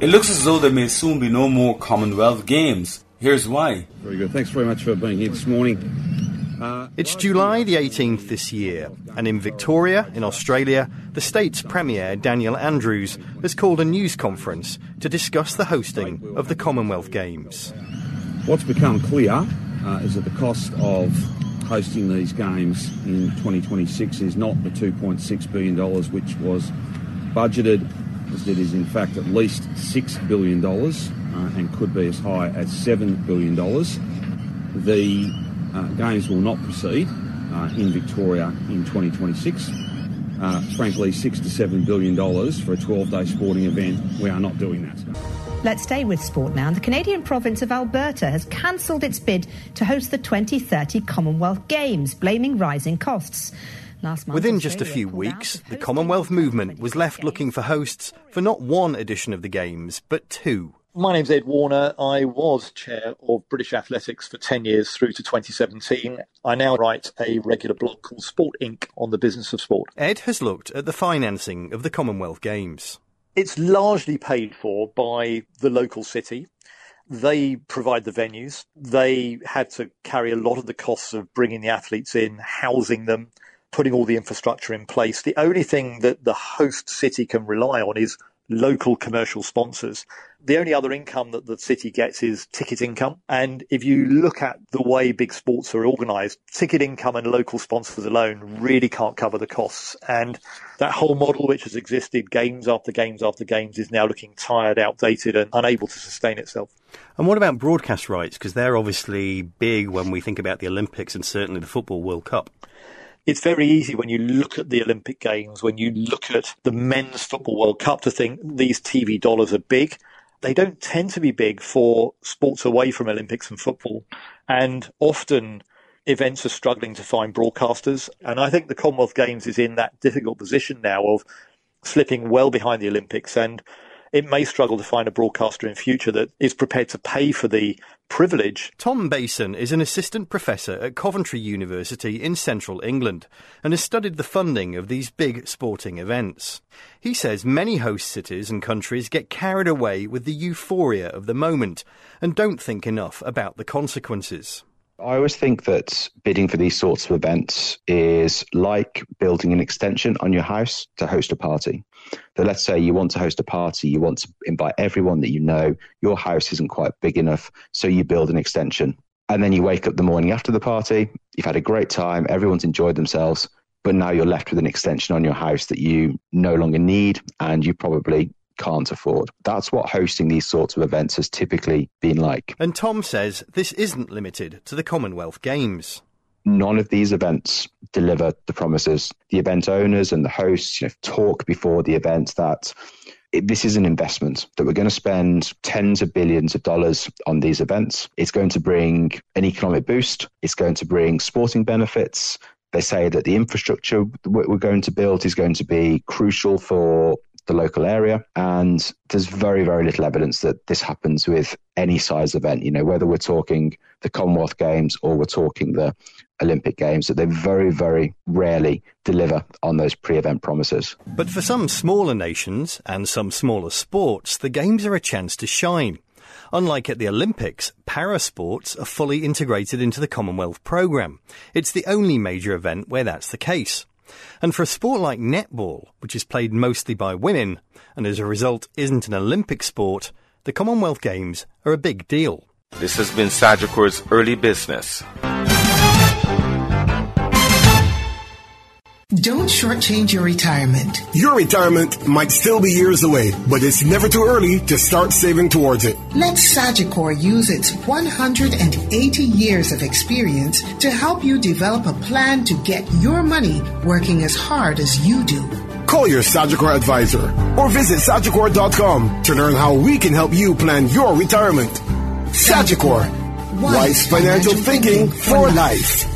It looks as though there may soon be no more Commonwealth Games. Here's why. Very good. Thanks very much for being here this morning. It's July the 18th this year, and in Victoria, in Australia, the state's Premier, Daniel Andrews, has called a news conference to discuss the hosting of the Commonwealth Games. What's become clear is that the cost of hosting these games in 2026 is not the $2.6 billion which was budgeted. It is in fact at least $6 billion and could be as high as $7 billion. The games will not proceed in Victoria in 2026. Frankly, $6 to $7 billion for a 12-day sporting event, we are not doing that. Let's stay with sport now. The Canadian province of Alberta has cancelled its bid to host the 2030 Commonwealth Games, blaming rising costs. Within just a few weeks, the Commonwealth movement was left looking for hosts for not one edition of the Games, but two. My name's Ed Warner. I was chair of British Athletics for 10 years through to 2017. I now write a regular blog called Sport Inc. on the business of sport. Ed has looked at the financing of the Commonwealth Games. It's largely paid for by the local city. They provide the venues. They had to carry a lot of the costs of bringing the athletes in, housing them, putting all the infrastructure in place. The only thing that the host city can rely on is local commercial sponsors. The only other income that the city gets is ticket income. And if you look at the way big sports are organised, ticket income and local sponsors alone really can't cover the costs. And that whole model, which has existed games after games after games, is now looking tired, outdated and unable to sustain itself. And what about broadcast rights? Because they're obviously big when we think about the Olympics and certainly the Football World Cup. It's very easy when you look at the Olympic Games, when you look at the Men's Football World Cup, to think these TV dollars are big. They don't tend to be big for sports away from Olympics and football. And often events are struggling to find broadcasters. And I think the Commonwealth Games is in that difficult position now of slipping well behind the Olympics. And it may struggle to find a broadcaster in future that is prepared to pay for the privilege. Tom Bason is an assistant professor at Coventry University in central England and has studied the funding of these big sporting events. He says many host cities and countries get carried away with the euphoria of the moment and don't think enough about the consequences. I always think that bidding for these sorts of events is like building an extension on your house to host a party. So let's say you want to host a party, you want to invite everyone that you know, your house isn't quite big enough, so you build an extension. And then you wake up the morning after the party, you've had a great time, everyone's enjoyed themselves, but now you're left with an extension on your house that you no longer need and you probably can't afford. That's what hosting these sorts of events has typically been like. And Tom says this isn't limited to the Commonwealth Games. None of these events deliver the promises. The event owners and the hosts talk before the event that this is an investment, that we're going to spend tens of billions of dollars on these events. It's going to bring an economic boost. It's going to bring sporting benefits. They say that the infrastructure we're going to build is going to be crucial for the local area, and there's very, very little evidence that this happens with any size event, whether we're talking the Commonwealth Games or we're talking the Olympic Games, that they very, very rarely deliver on those pre-event promises. But for some smaller nations and some smaller sports, the Games are a chance to shine. Unlike at the Olympics, para-sports are fully integrated into the Commonwealth programme. It's the only major event where that's the case. And for a sport like netball, which is played mostly by women, and as a result isn't an Olympic sport, the Commonwealth Games are a big deal. This has been Sagicor's Early Business. Don't shortchange your retirement. Your retirement might still be years away, but it's never too early to start saving towards it. Let Sagicor use its 180 years of experience to help you develop a plan to get your money working as hard as you do. Call your Sagicor advisor or visit Sagicor.com to learn how we can help you plan your retirement. Sagicor, wise financial thinking for life.